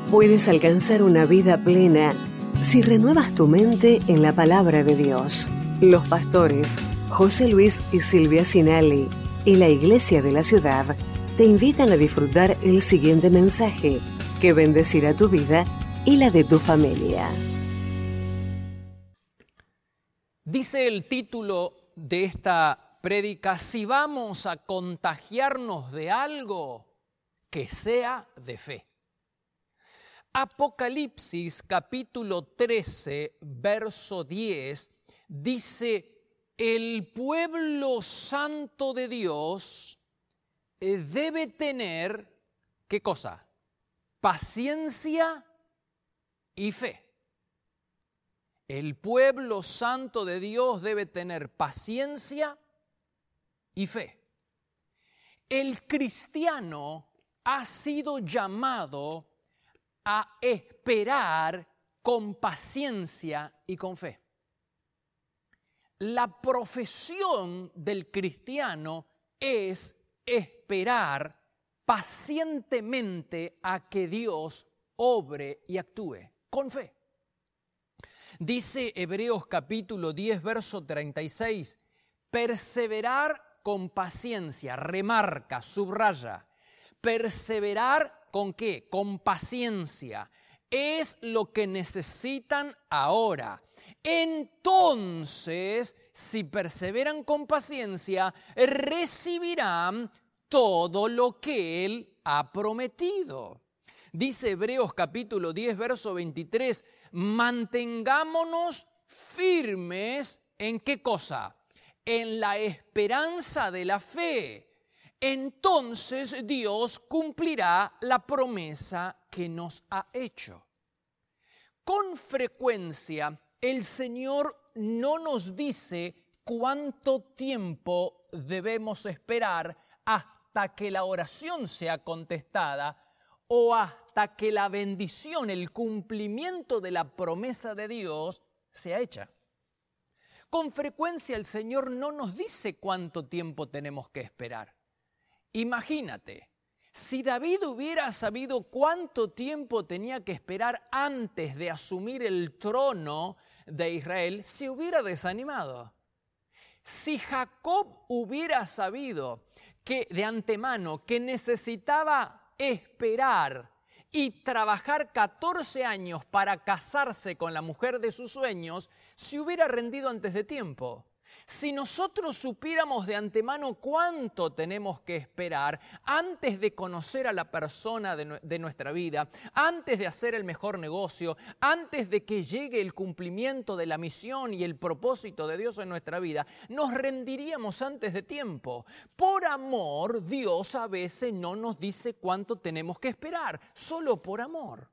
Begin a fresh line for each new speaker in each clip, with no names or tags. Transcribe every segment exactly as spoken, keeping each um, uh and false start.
Puedes alcanzar una vida plena si renuevas tu mente en la palabra de Dios. Los pastores José Luis y Silvia Sinali y la Iglesia de la Ciudad te invitan a disfrutar el siguiente mensaje que bendecirá tu vida y la de tu familia.
Dice el título de esta prédica: si vamos a contagiarnos de algo, que sea de fe. Apocalipsis capítulo trece, verso diez, dice: el pueblo santo de Dios debe tener, ¿qué cosa? Paciencia y fe. El pueblo santo de Dios debe tener paciencia y fe. El cristiano ha sido llamado a esperar con paciencia y con fe. La profesión del cristiano es esperar pacientemente a que Dios obre y actúe con fe. Dice Hebreos capítulo diez, verso treinta y seis, perseverar con paciencia, remarca, subraya, perseverar ¿con qué? Con paciencia, es lo que necesitan ahora. Entonces, si perseveran con paciencia, recibirán todo lo que Él ha prometido. Dice Hebreos capítulo diez, verso veintitrés, mantengámonos firmes ¿en qué cosa? En la esperanza de la fe. Entonces Dios cumplirá la promesa que nos ha hecho. Con frecuencia, el Señor no nos dice cuánto tiempo debemos esperar hasta que la oración sea contestada o hasta que la bendición, el cumplimiento de la promesa de Dios sea hecha. Con frecuencia el Señor no nos dice cuánto tiempo tenemos que esperar. Imagínate, si David hubiera sabido cuánto tiempo tenía que esperar antes de asumir el trono de Israel, se hubiera desanimado. Si Jacob hubiera sabido que de antemano que necesitaba esperar y trabajar catorce años para casarse con la mujer de sus sueños, se hubiera rendido antes de tiempo. Si nosotros supiéramos de antemano cuánto tenemos que esperar antes de conocer a la persona de, de nuestra vida, antes de hacer el mejor negocio, antes de que llegue el cumplimiento de la misión y el propósito de Dios en nuestra vida, nos rendiríamos antes de tiempo. Por amor, Dios a veces no nos dice cuánto tenemos que esperar, solo por amor.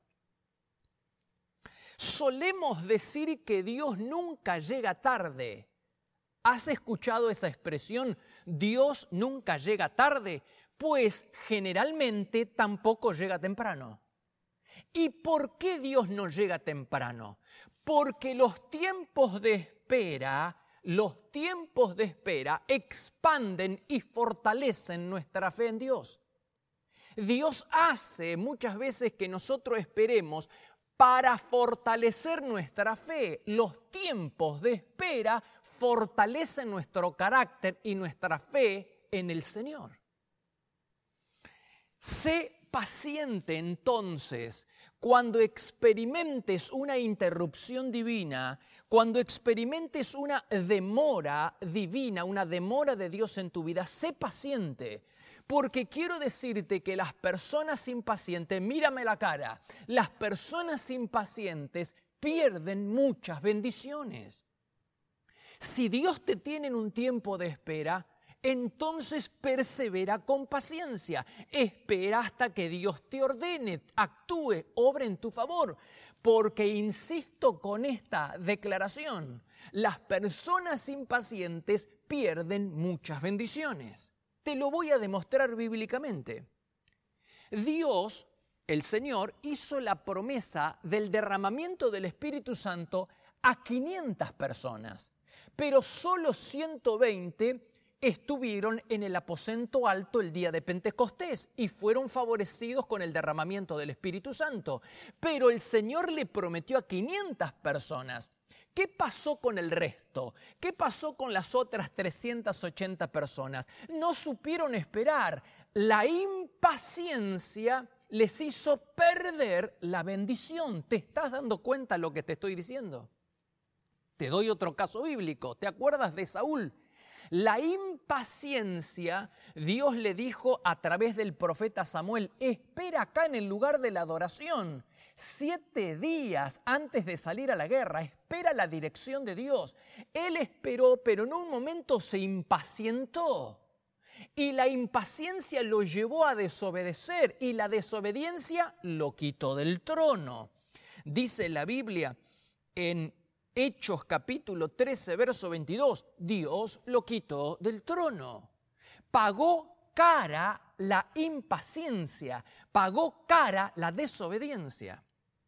Solemos decir que Dios nunca llega tarde. ¿Has escuchado esa expresión? Dios nunca llega tarde, pues generalmente tampoco llega temprano. ¿Y por qué Dios no llega temprano? Porque los tiempos de espera, los tiempos de espera expanden y fortalecen nuestra fe en Dios. Dios hace muchas veces que nosotros esperemos para fortalecer nuestra fe. Los tiempos de espera fortalecen nuestro carácter y nuestra fe en el Señor. Sé paciente entonces cuando experimentes una interrupción divina, cuando experimentes una demora divina, una demora de Dios en tu vida. Sé paciente. Porque quiero decirte que las personas impacientes, mírame la cara, las personas impacientes pierden muchas bendiciones. Si Dios te tiene en un tiempo de espera, entonces persevera con paciencia. Espera hasta que Dios te ordene, actúe, obre en tu favor. Porque insisto con esta declaración, las personas impacientes pierden muchas bendiciones. Te lo voy a demostrar bíblicamente. Dios, el Señor, hizo la promesa del derramamiento del Espíritu Santo a quinientas personas, pero solo ciento veinte estuvieron en el aposento alto el día de Pentecostés y fueron favorecidos con el derramamiento del Espíritu Santo. Pero el Señor le prometió a quinientas personas. ¿Qué pasó con el resto? ¿Qué pasó con las otras trescientas ochenta personas? No supieron esperar. La impaciencia les hizo perder la bendición. ¿Te estás dando cuenta de lo que te estoy diciendo? Te doy otro caso bíblico. ¿Te acuerdas de Saúl? La impaciencia, Dios le dijo a través del profeta Samuel, espera acá en el lugar de la adoración. Siete días antes de salir a la guerra, espera la dirección de Dios. Él esperó, pero en un momento se impacientó. Y la impaciencia lo llevó a desobedecer y la desobediencia lo quitó del trono. Dice la Biblia en Hechos capítulo trece, verso veintidós, Dios lo quitó del trono. Pagó cara la impaciencia, pagó cara la desobediencia.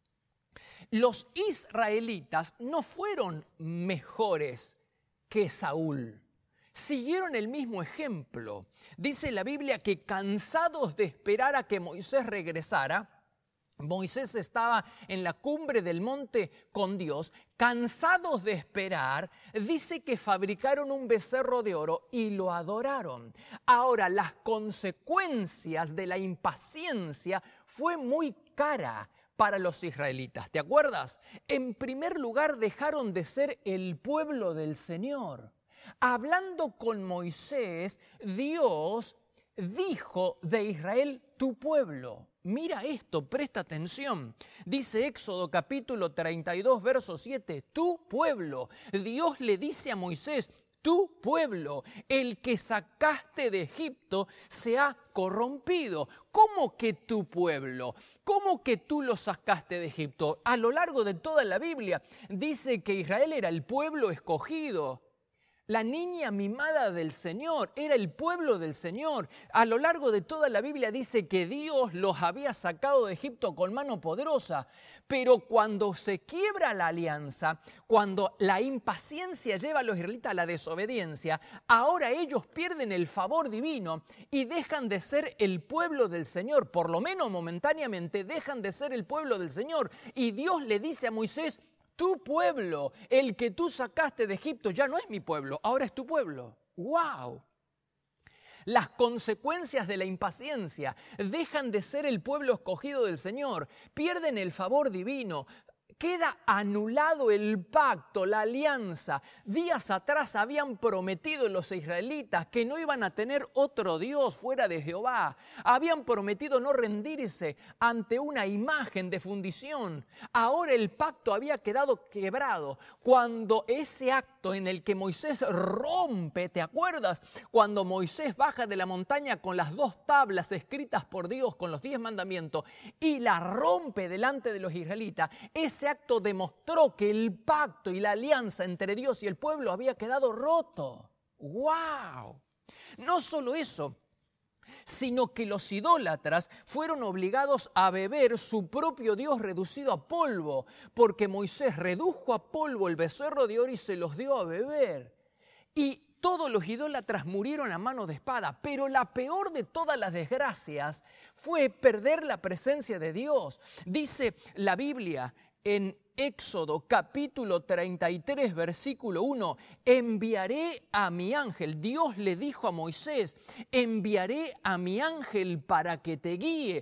Los israelitas no fueron mejores que Saúl. Siguieron el mismo ejemplo. Dice la Biblia que cansados de esperar a que Moisés regresara, Moisés estaba en la cumbre del monte con Dios, cansados de esperar, dice que fabricaron un becerro de oro y lo adoraron. Ahora, las consecuencias de la impaciencia fue muy cara para los israelitas. ¿Te acuerdas? En primer lugar, dejaron de ser el pueblo del Señor. Hablando con Moisés, Dios dijo de Israel, tu pueblo. Mira esto, presta atención. Dice Éxodo capítulo treinta y dos, verso siete, tu pueblo. Dios le dice a Moisés, tu pueblo, el que sacaste de Egipto, se ha corrompido. ¿Cómo que tu pueblo? ¿Cómo que tú lo sacaste de Egipto? A lo largo de toda la Biblia dice que Israel era el pueblo escogido. La niña mimada del Señor, era el pueblo del Señor. A lo largo de toda la Biblia dice que Dios los había sacado de Egipto con mano poderosa. Pero cuando se quiebra la alianza, cuando la impaciencia lleva a los israelitas a la desobediencia, ahora ellos pierden el favor divino y dejan de ser el pueblo del Señor. Por lo menos momentáneamente dejan de ser el pueblo del Señor. Y Dios le dice a Moisés, tu pueblo, el que tú sacaste de Egipto, ya no es mi pueblo, ahora es tu pueblo. ¡Wow! Las consecuencias de la impaciencia dejan de ser el pueblo escogido del Señor, pierden el favor divino. Queda anulado el pacto, la alianza. Días atrás habían prometido los israelitas que no iban a tener otro Dios fuera de Jehová. Habían prometido no rendirse ante una imagen de fundición. Ahora el pacto había quedado quebrado. Cuando ese acto en el que Moisés rompe, ¿te acuerdas? Cuando Moisés baja de la montaña con las dos tablas escritas por Dios, con los diez mandamientos, y la rompe delante de los israelitas, ese acto demostró que el pacto y la alianza entre Dios y el pueblo había quedado roto. ¡Wow! No solo eso, sino que los idólatras fueron obligados a beber su propio Dios reducido a polvo, porque Moisés redujo a polvo el becerro de oro y se los dio a beber. Y todos los idólatras murieron a mano de espada, pero la peor de todas las desgracias fue perder la presencia de Dios. Dice la Biblia en Éxodo capítulo treinta y tres, versículo uno, enviaré a mi ángel. Dios le dijo a Moisés, enviaré a mi ángel para que te guíe.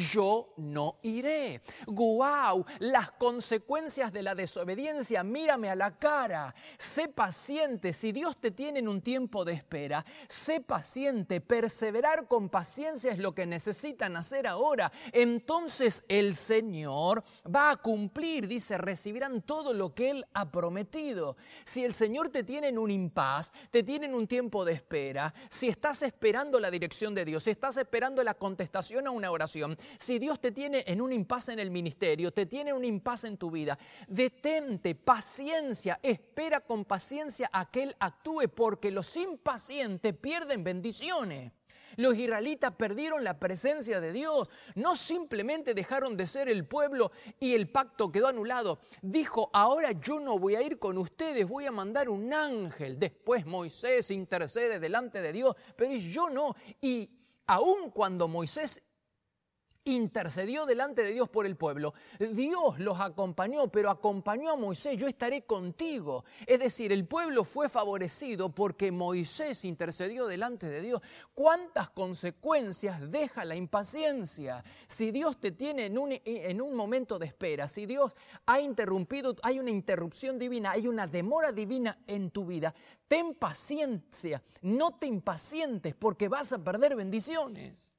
Yo no iré. ¡Guau! Las consecuencias de la desobediencia, mírame a la cara. Sé paciente. Si Dios te tiene en un tiempo de espera, sé paciente. Perseverar con paciencia es lo que necesitan hacer ahora. Entonces el Señor va a cumplir, dice, recibirán todo lo que Él ha prometido. Si el Señor te tiene en un impas, te tiene en un tiempo de espera, si estás esperando la dirección de Dios, si estás esperando la contestación a una oración, si Dios te tiene en un impasse en el ministerio, te tiene en un impasse en tu vida, detente, paciencia, espera con paciencia a que Él actúe, porque los impacientes pierden bendiciones. Los israelitas perdieron la presencia de Dios. No simplemente dejaron de ser el pueblo y el pacto quedó anulado. Dijo, ahora yo no voy a ir con ustedes, voy a mandar un ángel. Después Moisés intercede delante de Dios, pero yo no. Y aun cuando Moisés intercedió delante de Dios por el pueblo, Dios los acompañó, pero acompañó a Moisés, yo estaré contigo. Es decir, el pueblo fue favorecido porque Moisés intercedió delante de Dios. ¿Cuántas consecuencias deja la impaciencia? Si Dios te tiene en un, en un momento de espera, si Dios ha interrumpido, hay una interrupción divina, hay una demora divina en tu vida, ten paciencia, no te impacientes porque vas a perder bendiciones.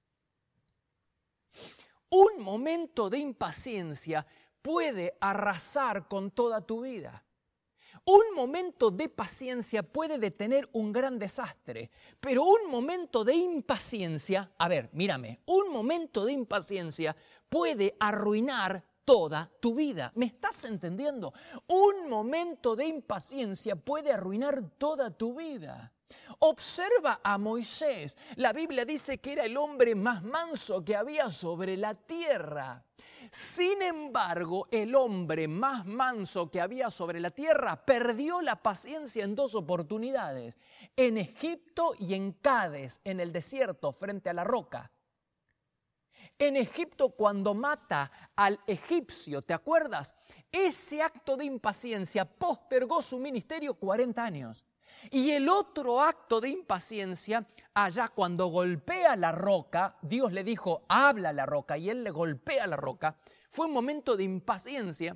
Un momento de impaciencia puede arrasar con toda tu vida. Un momento de paciencia puede detener un gran desastre, pero un momento de impaciencia, a ver, mírame, un momento de impaciencia puede arruinar toda tu vida. ¿Me estás entendiendo? Un momento de impaciencia puede arruinar toda tu vida. Observa a Moisés. La Biblia dice que era el hombre más manso que había sobre la tierra. Sin embargo, el hombre más manso que había sobre la tierra perdió la paciencia en dos oportunidades. En Egipto y en Cades, en el desierto, frente a la roca. En Egipto, cuando mata al egipcio, ¿te acuerdas? Ese acto de impaciencia postergó su ministerio cuarenta años. Y el otro acto de impaciencia, allá cuando golpea la roca, Dios le dijo, habla a la roca, y él le golpea la roca, fue un momento de impaciencia.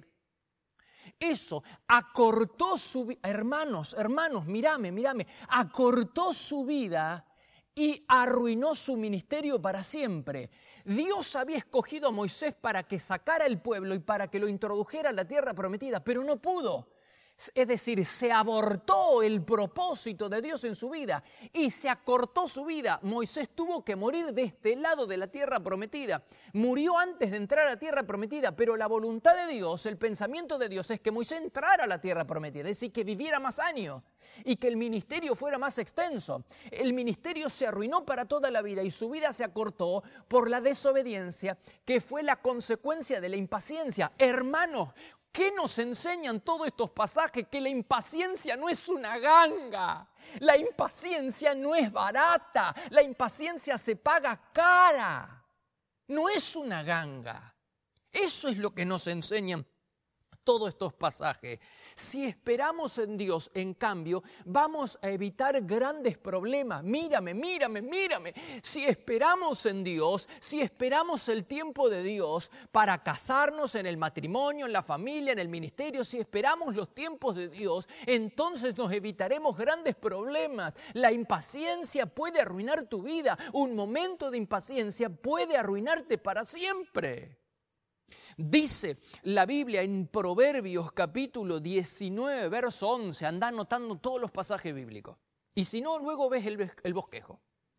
Eso acortó su vida, hermanos, hermanos, mírame, mírame, acortó su vida y arruinó su ministerio para siempre. Dios había escogido a Moisés para que sacara el pueblo y para que lo introdujera a la tierra prometida, pero no pudo. Es decir, se abortó el propósito de Dios en su vida y se acortó su vida. Moisés tuvo que morir de este lado de la tierra prometida. Murió antes de entrar a la tierra prometida, pero la voluntad de Dios, el pensamiento de Dios es que Moisés entrara a la tierra prometida, es decir, que viviera más años y que el ministerio fuera más extenso. El ministerio se arruinó para toda la vida y su vida se acortó por la desobediencia, que fue la consecuencia de la impaciencia. Hermanos, ¿qué nos enseñan todos estos pasajes? Que la impaciencia no es una ganga, la impaciencia no es barata, la impaciencia se paga cara, no es una ganga. Eso es lo que nos enseñan todos estos pasajes. Si esperamos en Dios, en cambio, vamos a evitar grandes problemas. Mírame, mírame, mírame. Si esperamos en Dios, si esperamos el tiempo de Dios para casarnos en el matrimonio, en la familia, en el ministerio, si esperamos los tiempos de Dios, entonces nos evitaremos grandes problemas. La impaciencia puede arruinar tu vida. Un momento de impaciencia puede arruinarte para siempre. Dice la Biblia en Proverbios capítulo diecinueve, verso once, anda anotando todos los pasajes bíblicos. Y si no, luego ves el, el bosquejo.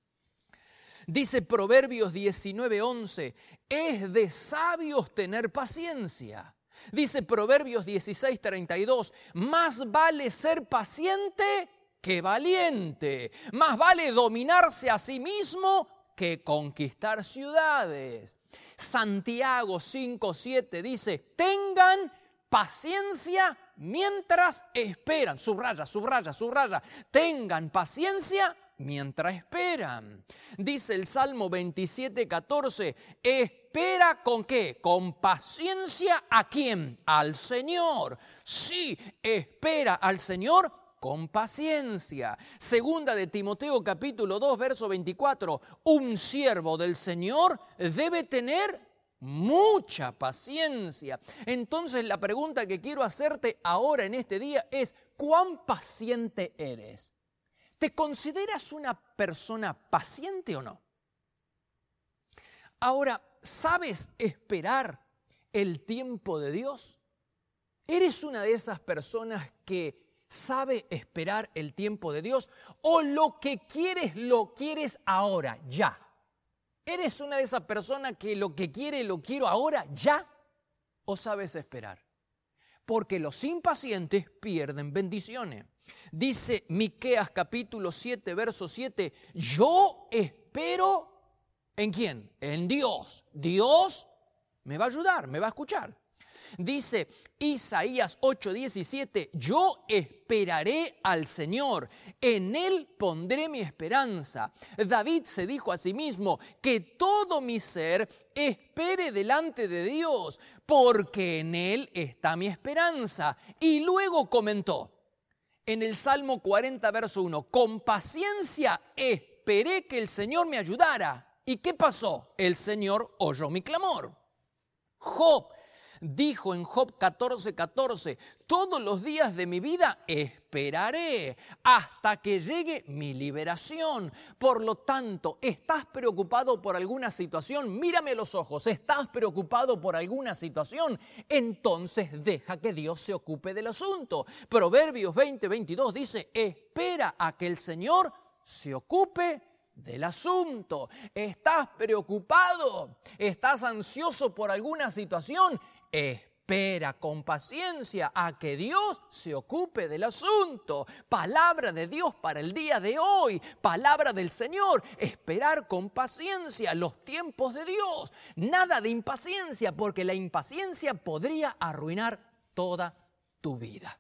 Dice Proverbios diecinueve, once, es de sabios tener paciencia. Dice Proverbios dieciséis, treinta y dos, más vale ser paciente que valiente. Más vale dominarse a sí mismo que conquistar ciudades. Santiago cinco, siete dice, tengan paciencia mientras esperan. Subraya, subraya, subraya. Tengan paciencia mientras esperan. Dice el Salmo veintisiete, catorce, espera con qué? Con paciencia ¿a quién? Al Señor. Sí, espera al Señor con paciencia. Segunda de Timoteo capítulo dos, verso veinticuatro. Un siervo del Señor debe tener mucha paciencia. Entonces la pregunta que quiero hacerte ahora en este día es, ¿cuán paciente eres? ¿Te consideras una persona paciente o no? Ahora, ¿sabes esperar el tiempo de Dios? ¿Eres una de esas personas que sabe esperar el tiempo de Dios? ¿O lo que quieres, lo quieres ahora, ya? ¿Eres una de esas personas que lo que quiere, lo quiero ahora, ya? ¿O sabes esperar? Porque los impacientes pierden bendiciones. Dice Miqueas capítulo siete, verso siete, yo estoy espero, ¿en quién? En Dios. Dios me va a ayudar, me va a escuchar. Dice Isaías ocho diecisiete, yo esperaré al Señor, en Él pondré mi esperanza. David se dijo a sí mismo, que todo mi ser espere delante de Dios, porque en Él está mi esperanza. Y luego comentó en el Salmo cuarenta, verso uno, con paciencia esperé que el Señor me ayudara. ¿Y qué pasó? El Señor oyó mi clamor. Job dijo en Job catorce, catorce, todos los días de mi vida esperaré hasta que llegue mi liberación. Por lo tanto, ¿estás preocupado por alguna situación? Mírame a los ojos. ¿Estás preocupado por alguna situación? Entonces deja que Dios se ocupe del asunto. Proverbios veinte, veintidós dice, espera a que el Señor se ocupe del asunto. ¿Estás preocupado? ¿Estás ansioso por alguna situación? Espera con paciencia a que Dios se ocupe del asunto. Palabra de Dios para el día de hoy. Palabra del Señor. Esperar con paciencia los tiempos de Dios. Nada de impaciencia, porque la impaciencia podría arruinar toda tu vida.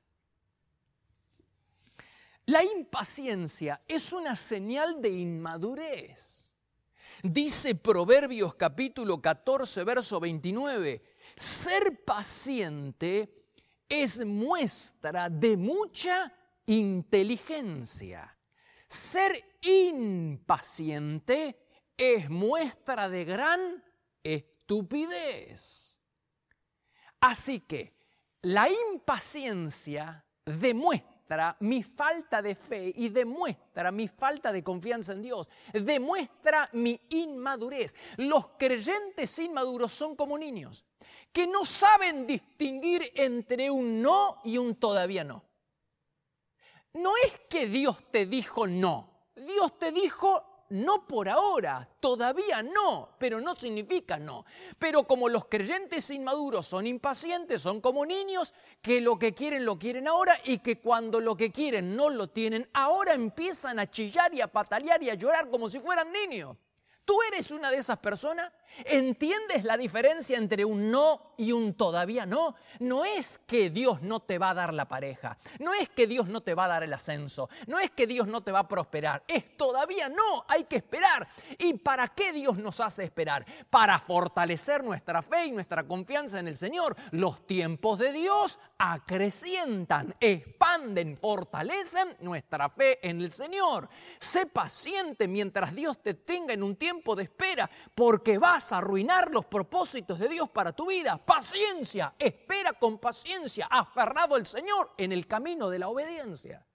La impaciencia es una señal de inmadurez. Dice Proverbios capítulo catorce, verso veintinueve, ser paciente es muestra de mucha inteligencia. Ser impaciente es muestra de gran estupidez. Así que la impaciencia demuestra mi falta de fe y demuestra mi falta de confianza en Dios, demuestra mi inmadurez. Los creyentes inmaduros son como niños que no saben distinguir entre un no y un todavía no. No es que Dios te dijo no, Dios te dijo no por ahora, todavía no, pero no significa no. Pero como los creyentes inmaduros son impacientes, son como niños que lo que quieren lo quieren ahora y que cuando lo que quieren no lo tienen ahora empiezan a chillar y a patalear y a llorar como si fueran niños. ¿Tú eres una de esas personas? ¿Entiendes la diferencia entre un no y un todavía no? No es que Dios no te va a dar la pareja, no es que Dios no te va a dar el ascenso, no es que Dios no te va a prosperar, es todavía no, hay que esperar. ¿Y para qué Dios nos hace esperar? Para fortalecer nuestra fe y nuestra confianza en el Señor. Los tiempos de Dios acrecientan, expanden, fortalecen nuestra fe en el Señor. Sé paciente mientras Dios te tenga en un tiempo de espera, porque vas a arruinar los propósitos de Dios para tu vida. Paciencia, espera con paciencia, aferrado al Señor en el camino de la obediencia.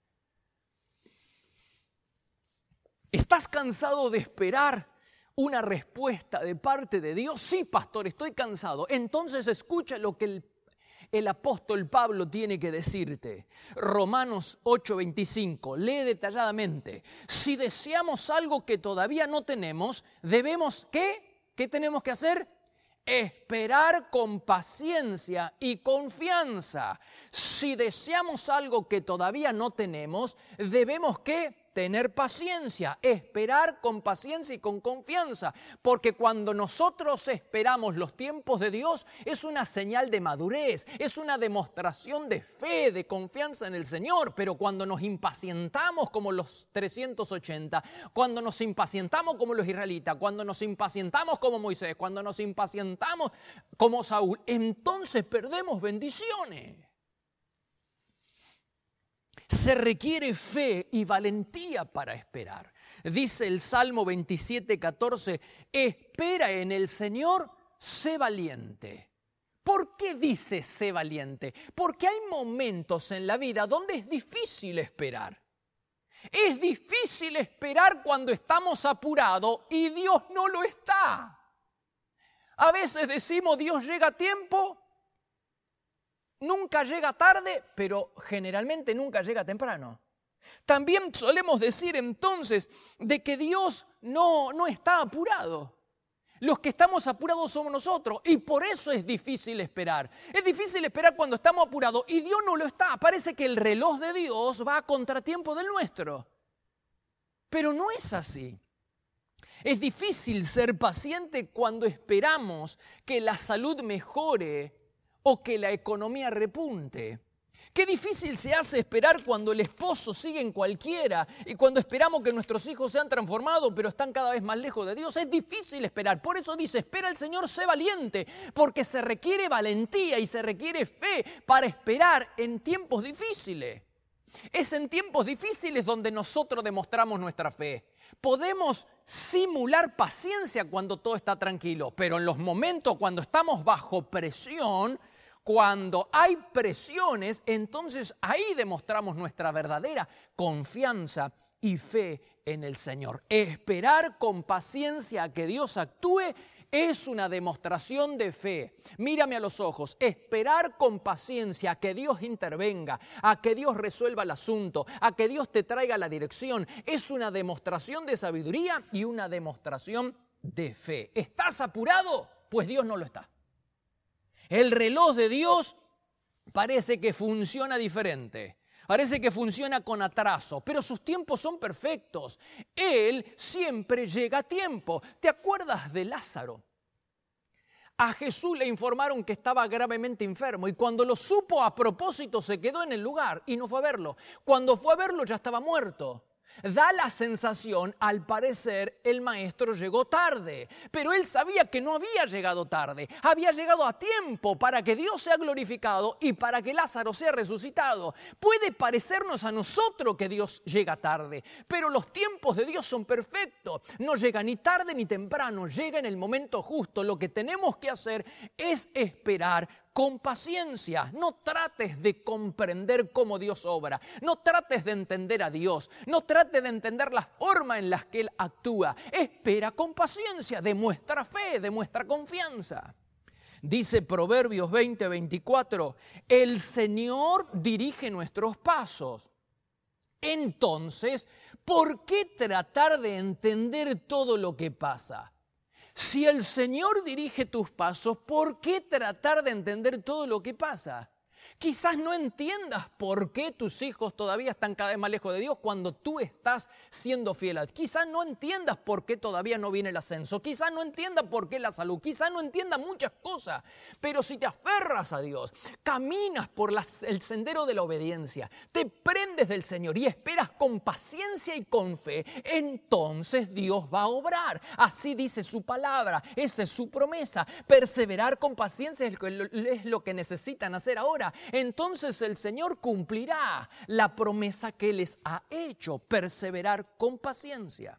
¿Estás cansado de esperar una respuesta de parte de Dios? Sí, pastor, estoy cansado. Entonces escucha lo que el El apóstol Pablo tiene que decirte. Romanos ocho veinticinco, lee detalladamente. Si deseamos algo que todavía no tenemos, debemos, ¿qué? ¿Qué tenemos que hacer? Esperar con paciencia y confianza. Si deseamos algo que todavía no tenemos, debemos, ¿qué? Tener paciencia, esperar con paciencia y con confianza, porque cuando nosotros esperamos los tiempos de Dios es una señal de madurez, es una demostración de fe, de confianza en el Señor. Pero cuando nos impacientamos como los trescientos ochenta, cuando nos impacientamos como los israelitas, cuando nos impacientamos como Moisés, cuando nos impacientamos como Saúl, entonces perdemos bendiciones. Se requiere fe y valentía para esperar. Dice el Salmo veintisiete, catorce, espera en el Señor, sé valiente. ¿Por qué dice sé valiente? Porque hay momentos en la vida donde es difícil esperar. Es difícil esperar cuando estamos apurados y Dios no lo está. A veces decimos Dios llega a tiempo. Nunca llega tarde, pero generalmente nunca llega temprano. También solemos decir entonces de que Dios no, no está apurado. Los que estamos apurados somos nosotros y por eso es difícil esperar. Es difícil esperar cuando estamos apurados y Dios no lo está. Parece que el reloj de Dios va a contratiempo del nuestro. Pero no es así. Es difícil ser paciente cuando esperamos que la salud mejore o que la economía repunte. Qué difícil se hace esperar cuando el esposo sigue en cualquiera y cuando esperamos que nuestros hijos sean transformados pero están cada vez más lejos de Dios. Es difícil esperar. Por eso dice, espera al Señor, sé valiente, porque se requiere valentía y se requiere fe para esperar en tiempos difíciles. Es en tiempos difíciles donde nosotros demostramos nuestra fe. Podemos simular paciencia cuando todo está tranquilo, pero en los momentos cuando estamos bajo presión, cuando hay presiones, entonces ahí demostramos nuestra verdadera confianza y fe en el Señor. Esperar con paciencia a que Dios actúe es una demostración de fe. Mírame a los ojos. Esperar con paciencia a que Dios intervenga, a que Dios resuelva el asunto, a que Dios te traiga la dirección, es una demostración de sabiduría y una demostración de fe. ¿Estás apurado? Pues Dios no lo está. El reloj de Dios parece que funciona diferente. Parece que funciona con atraso, pero sus tiempos son perfectos. Él siempre llega a tiempo. ¿Te acuerdas de Lázaro? A Jesús le informaron que estaba gravemente enfermo y cuando lo supo a propósito se quedó en el lugar y no fue a verlo. Cuando fue a verlo ya estaba muerto. Da la sensación, al parecer, el maestro llegó tarde, pero él sabía que no había llegado tarde, había llegado a tiempo para que Dios sea glorificado y para que Lázaro sea resucitado. Puede parecernos a nosotros que Dios llega tarde, pero los tiempos de Dios son perfectos, no llega ni tarde ni temprano, llega en el momento justo. Lo que tenemos que hacer es esperar con paciencia. No trates de comprender cómo Dios obra. No trates de entender a Dios. No trates de entender la forma en la que Él actúa. Espera con paciencia. Demuestra fe, demuestra confianza. Dice Proverbios veinte, veinticuatro, el Señor dirige nuestros pasos. Entonces, ¿por qué tratar de entender todo lo que pasa? Si el Señor dirige tus pasos, ¿por qué tratar de entender todo lo que pasa? Quizás no entiendas por qué tus hijos todavía están cada vez más lejos de Dios cuando tú estás siendo fiel a Dios. Quizás no entiendas por qué todavía no viene el ascenso. Quizás no entiendas por qué la salud. Quizás no entiendas muchas cosas. Pero si te aferras a Dios, caminas por la, el sendero de la obediencia, te prendes del Señor y esperas con paciencia y con fe, entonces Dios va a obrar. Así dice su palabra. Esa es su promesa. Perseverar con paciencia es lo que necesitan hacer ahora. Entonces el Señor cumplirá la promesa que les ha hecho, perseverar con paciencia.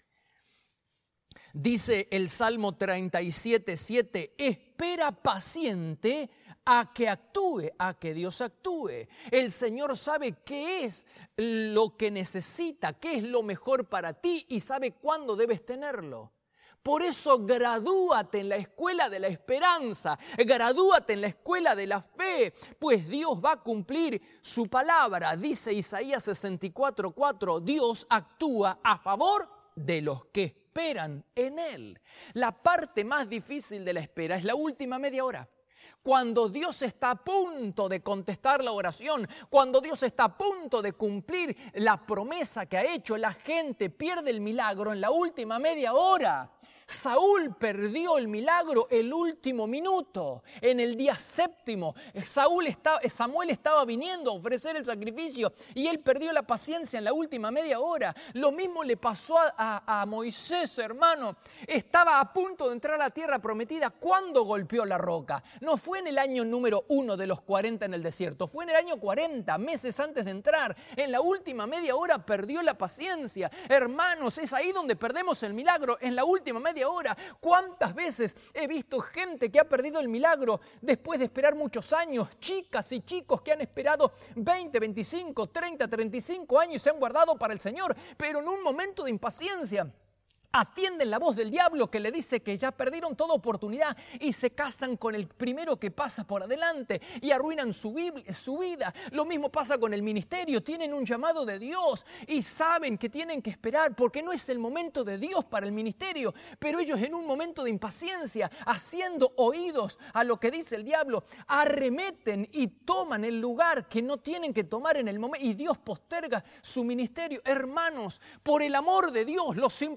Dice el Salmo treinta y siete, siete, espera paciente a que actúe, a que Dios actúe. El Señor sabe qué es lo que necesita, qué es lo mejor para ti y sabe cuándo debes tenerlo. Por eso gradúate en la escuela de la esperanza, gradúate en la escuela de la fe, pues Dios va a cumplir su palabra. Dice Isaías sesenta y cuatro, cuatro, Dios actúa a favor de los que esperan en Él. La parte más difícil de la espera es la última media hora. Cuando Dios está a punto de contestar la oración, cuando Dios está a punto de cumplir la promesa que ha hecho, la gente pierde el milagro en la última media hora. Saúl perdió el milagro el último minuto, en el día séptimo. Saúl estaba, Samuel estaba viniendo a ofrecer el sacrificio y él perdió la paciencia en la última media hora. Lo mismo le pasó a, a, a Moisés, hermano. Estaba a punto de entrar a la tierra prometida. ¿Cuándo golpeó la roca? No fue en el año número uno de los cuarenta en el desierto, fue en el año cuarenta, meses antes de entrar. En la última media hora perdió la paciencia. Hermanos, es ahí donde perdemos el milagro, en la última media hora. ¿Cuántas veces he visto gente que ha perdido el milagro después de esperar muchos años? Chicas y chicos que han esperado veinte, veinticinco, treinta, treinta y cinco años y se han guardado para el Señor, pero en un momento de impaciencia atienden la voz del diablo que le dice que ya perdieron toda oportunidad y se casan con el primero que pasa por adelante y arruinan su, su vida. Lo mismo pasa con el ministerio. Tienen un llamado de Dios y saben que tienen que esperar porque no es el momento de Dios para el ministerio, pero ellos en un momento de impaciencia, haciendo oídos a lo que dice el diablo, arremeten y toman el lugar que no tienen que tomar en el momento y Dios posterga su ministerio. Hermanos, por el amor de Dios, los impacientes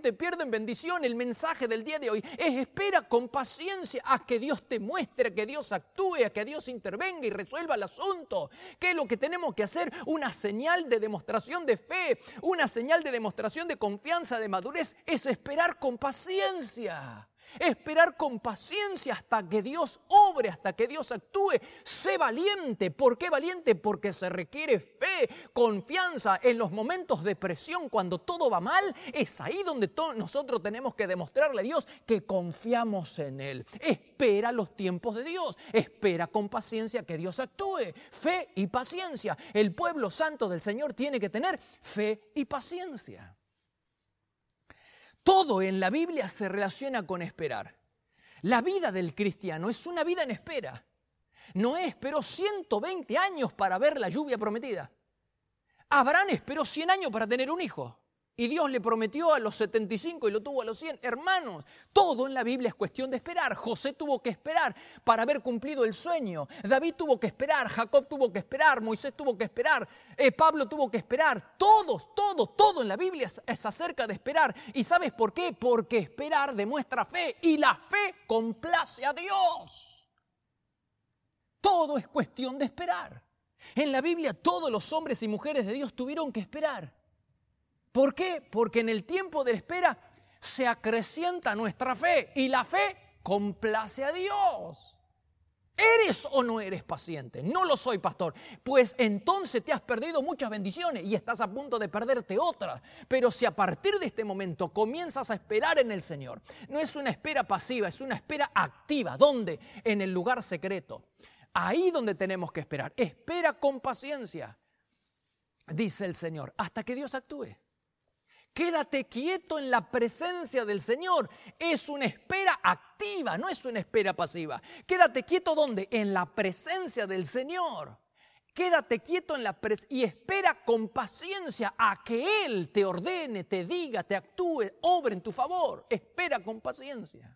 impaciente pierden bendición. El mensaje del día de hoy es: espera con paciencia a que Dios te muestre, a que Dios actúe, a que Dios intervenga y resuelva el asunto. ¿Qué es lo que tenemos que hacer? Una señal de demostración de fe, una señal de demostración de confianza, de madurez, es esperar con paciencia. Esperar con paciencia hasta que Dios obre, hasta que Dios actúe. Sé valiente. ¿Por qué valiente? Porque se requiere fe, confianza. En los momentos de presión, cuando todo va mal, es ahí donde to- nosotros tenemos que demostrarle a Dios que confiamos en Él. Espera los tiempos de Dios. Espera con paciencia que Dios actúe. Fe y paciencia. El pueblo santo del Señor tiene que tener fe y paciencia. Todo en la Biblia se relaciona con esperar. La vida del cristiano es una vida en espera. Noé esperó ciento veinte años para ver la lluvia prometida. Abraham esperó cien años para tener un hijo. Y Dios le prometió a los setenta y cinco y lo tuvo a los cien. Hermanos, todo en la Biblia es cuestión de esperar. José tuvo que esperar para haber cumplido el sueño. David tuvo que esperar, Jacob tuvo que esperar, Moisés tuvo que esperar, eh, Pablo tuvo que esperar. Todos, todo, todo en la Biblia es, es acerca de esperar. ¿Y sabes por qué? Porque esperar demuestra fe y la fe complace a Dios. Todo es cuestión de esperar. En la Biblia todos los hombres y mujeres de Dios tuvieron que esperar. ¿Por qué? Porque en el tiempo de la espera se acrecienta nuestra fe y la fe complace a Dios. ¿Eres o no eres paciente? No lo soy, pastor. Pues entonces te has perdido muchas bendiciones y estás a punto de perderte otras. Pero si a partir de este momento comienzas a esperar en el Señor, no es una espera pasiva, es una espera activa. ¿Dónde? En el lugar secreto. Ahí donde tenemos que esperar. Espera con paciencia, dice el Señor, hasta que Dios actúe. Quédate quieto en la presencia del Señor. Es una espera activa, no es una espera pasiva. Quédate quieto, ¿dónde? En la presencia del Señor. Quédate quieto en la pres- y espera con paciencia a que Él te ordene, te diga, te actúe, obre en tu favor. Espera con paciencia.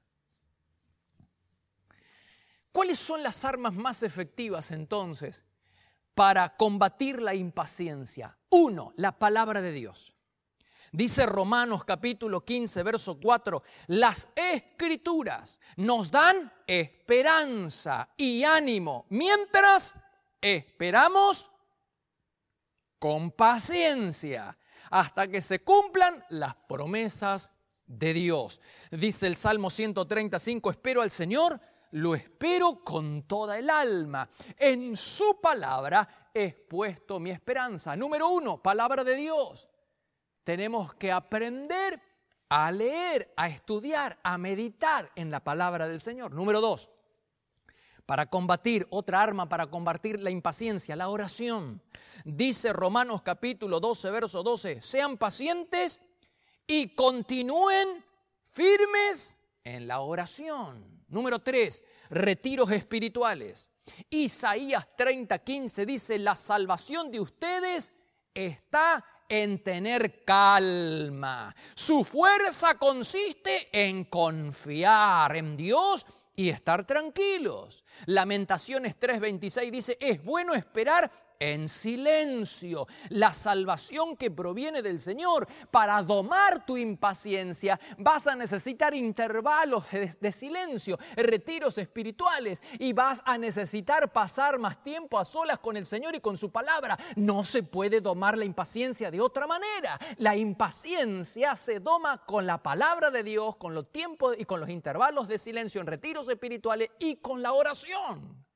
¿Cuáles son las armas más efectivas entonces para combatir la impaciencia? Uno, la palabra de Dios. Dice Romanos capítulo quince, verso cuatro, las Escrituras nos dan esperanza y ánimo mientras esperamos con paciencia hasta que se cumplan las promesas de Dios. Dice el Salmo ciento treinta y cinco, espero al Señor, lo espero con toda el alma. En su palabra he puesto mi esperanza. Número uno, palabra de Dios. Tenemos que aprender a leer, a estudiar, a meditar en la palabra del Señor. Número dos, para combatir, otra arma para combatir la impaciencia, la oración. Dice Romanos capítulo doce, verso doce, sean pacientes y continúen firmes en la oración. Número tres, retiros espirituales. Isaías treinta, quince dice, la salvación de ustedes está en tener calma. Su fuerza consiste en confiar en Dios y estar tranquilos. Lamentaciones tres veintiséis dice, es bueno esperar en silencio. La salvación que proviene del Señor. Para domar tu impaciencia vas a necesitar intervalos de, de silencio, retiros espirituales, y vas a necesitar pasar más tiempo a solas con el Señor y con su palabra. No se puede domar la impaciencia de otra manera. La impaciencia se doma con la palabra de Dios, con los tiempos y con los intervalos de silencio en retiros espirituales y con la oración.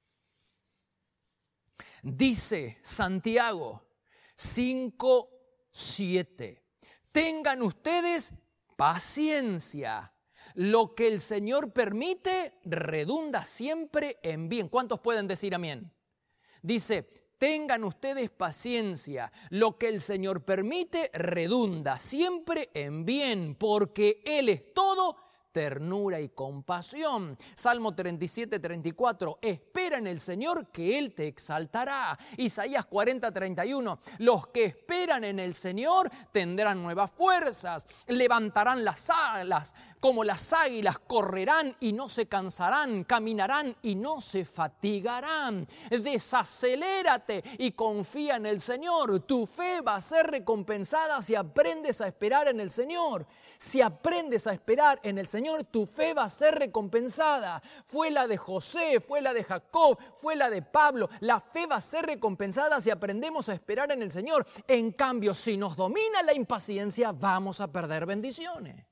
Dice Santiago cinco, siete, tengan ustedes paciencia. Lo que el Señor permite redunda siempre en bien. ¿Cuántos pueden decir amén? Dice, tengan ustedes paciencia. Lo que el Señor permite redunda siempre en bien, porque Él es todo ternura y compasión. Salmo treinta y siete, treinta y cuatro, espera en el Señor que Él te exaltará. Isaías cuarenta, treinta y uno, los que esperan en el Señor tendrán nuevas fuerzas, levantarán las alas como las águilas correrán y no se cansarán, caminarán y no se fatigarán. Desacelérate y confía en el Señor. Tu fe va a ser recompensada si aprendes a esperar en el Señor. Si aprendes a esperar en el Señor, tu fe va a ser recompensada. Fue la de José, fue la de Jacob, fue la de Pablo. La fe va a ser recompensada si aprendemos a esperar en el Señor. En cambio, si nos domina la impaciencia, vamos a perder bendiciones.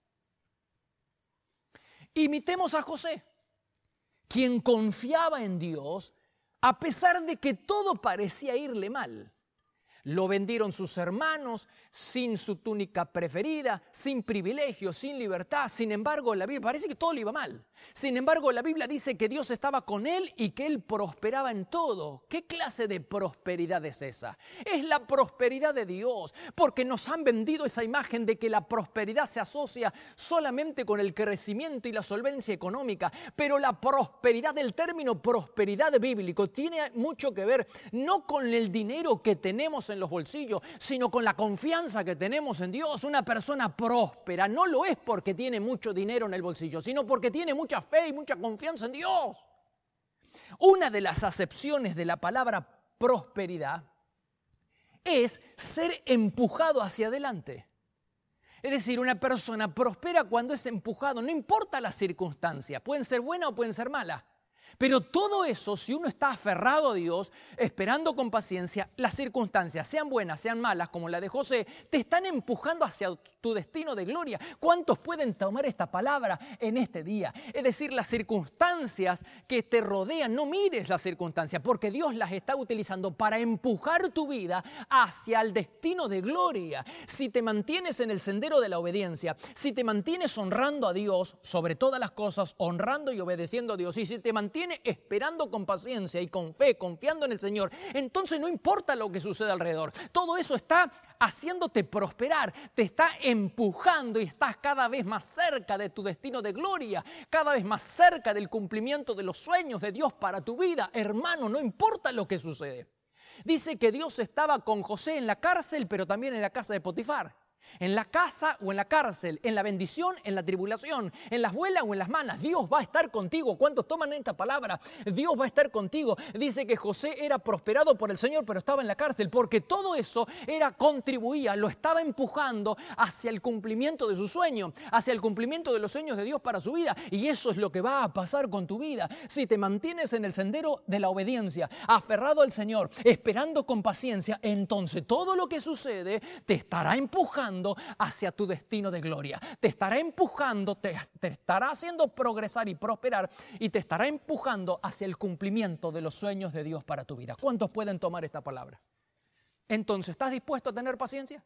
Imitemos a José, quien confiaba en Dios a pesar de que todo parecía irle mal. Lo vendieron sus hermanos sin su túnica preferida, sin privilegios, sin libertad. Sin embargo, la Biblia parece que todo le iba mal. Sin embargo, la Biblia dice que Dios estaba con él y que él prosperaba en todo. ¿Qué clase de prosperidad es esa? Es la prosperidad de Dios, porque nos han vendido esa imagen de que la prosperidad se asocia solamente con el crecimiento y la solvencia económica. Pero la prosperidad, del término prosperidad bíblico, tiene mucho que ver no con el dinero que tenemos en los bolsillos, sino con la confianza que tenemos en Dios. Una persona próspera no lo es porque tiene mucho dinero en el bolsillo, sino porque tiene mucha fe y mucha confianza en Dios. Una de las acepciones de la palabra prosperidad es ser empujado hacia adelante. Es decir, una persona prospera cuando es empujado, no importa las circunstancias, pueden ser buenas o pueden ser malas. Pero todo eso, si uno está aferrado a Dios, esperando con paciencia, las circunstancias, sean buenas, sean malas, como la de José, te están empujando hacia tu destino de gloria. ¿Cuántos pueden tomar esta palabra en este día? Es decir, las circunstancias que te rodean, no mires las circunstancias, porque Dios las está utilizando para empujar tu vida hacia el destino de gloria. Si te mantienes en el sendero de la obediencia, si te mantienes honrando a Dios sobre todas las cosas, honrando y obedeciendo a Dios, y si te mantienes esperando con paciencia y con fe, confiando en el Señor, entonces no importa lo que suceda alrededor. Todo eso está haciéndote prosperar, te está empujando y estás cada vez más cerca de tu destino de gloria, cada vez más cerca del cumplimiento de los sueños de Dios para tu vida. Hermano, no importa lo que sucede. Dice que Dios estaba con José en la cárcel, pero también en la casa de Potifar. En la casa o en la cárcel, en la bendición, en la tribulación, en las buenas o en las malas, Dios va a estar contigo. ¿Cuántos toman esta palabra? Dios va a estar contigo. Dice que José era prosperado por el Señor, pero estaba en la cárcel, porque todo eso era contribuía, lo estaba empujando hacia el cumplimiento de su sueño, hacia el cumplimiento de los sueños de Dios para su vida. Y eso es lo que va a pasar con tu vida. Si te mantienes en el sendero de la obediencia, aferrado al Señor, esperando con paciencia, entonces todo lo que sucede te estará empujando hacia tu destino de gloria. Te estará empujando, te, te estará haciendo progresar y prosperar y te estará empujando hacia el cumplimiento de los sueños de Dios para tu vida. ¿Cuántos pueden tomar esta palabra? Entonces, ¿estás dispuesto a tener paciencia?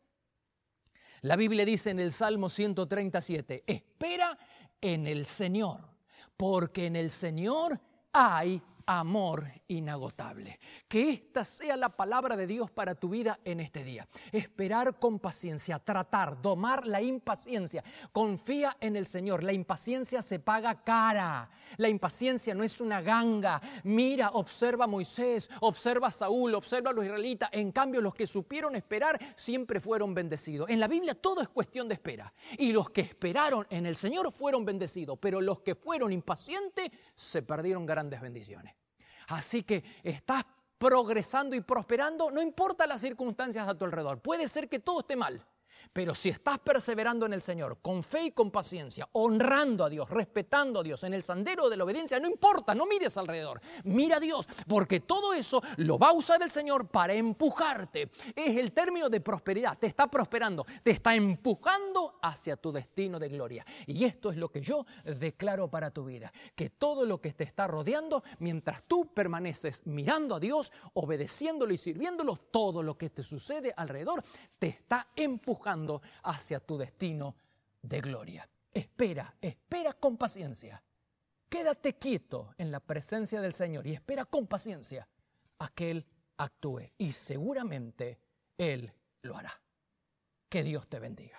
La Biblia dice en el Salmo ciento treinta y siete, espera en el Señor, porque en el Señor hay amor inagotable. Que esta sea la palabra de Dios para tu vida en este día. Esperar con paciencia, tratar, domar la impaciencia. Confía en el Señor. La impaciencia se paga cara. La impaciencia no es una ganga. Mira, observa a Moisés, observa a Saúl, observa a los israelitas. En cambio, los que supieron esperar siempre fueron bendecidos. En la Biblia todo es cuestión de espera. Y los que esperaron en el Señor fueron bendecidos. Pero los que fueron impacientes se perdieron grandes bendiciones. Así que estás progresando y prosperando, no importa las circunstancias a tu alrededor. Puede ser que todo esté mal, pero si estás perseverando en el Señor, con fe y con paciencia, honrando a Dios, respetando a Dios, en el sendero de la obediencia, no importa, no mires alrededor, mira a Dios, porque todo eso lo va a usar el Señor para empujarte. Es el término de prosperidad, te está prosperando, te está empujando hacia tu destino de gloria. Y esto es lo que yo declaro para tu vida, que todo lo que te está rodeando, mientras tú permaneces mirando a Dios, obedeciéndolo y sirviéndolo, todo lo que te sucede alrededor te está empujando hacia tu destino de gloria. Espera, espera con paciencia. Quédate quieto en la presencia del Señor y espera con paciencia a que Él actúe. Y seguramente Él lo hará. Que Dios te bendiga.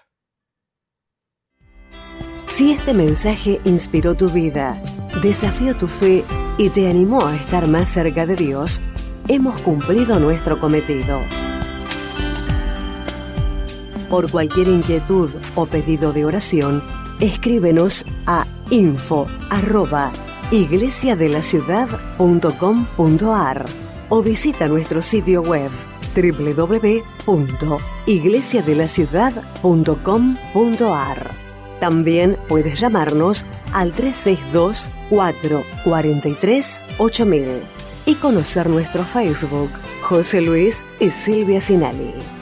Si este mensaje inspiró tu vida, desafió tu fe y te animó a estar más cerca de Dios, hemos cumplido nuestro cometido. Por cualquier inquietud o pedido de oración, escríbenos a info arroba iglesiadelaciudad.com.ar o visita nuestro sitio web doble u doble u doble u punto iglesiadelaciudad punto com punto ar. También puedes llamarnos al tres seis dos, cuatro cuatro tres, ocho mil y conocer nuestro Facebook, José Luis y Silvia Sinali.